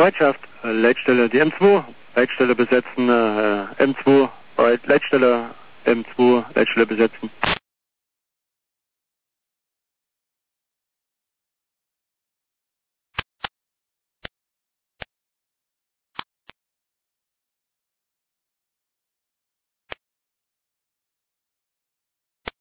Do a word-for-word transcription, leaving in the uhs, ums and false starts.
Bereitschaft, äh, Leitstelle die M zwei, Leitstelle besetzen, äh, M zwei, Bereit, Leitstelle M zwei, Leitstelle besetzen.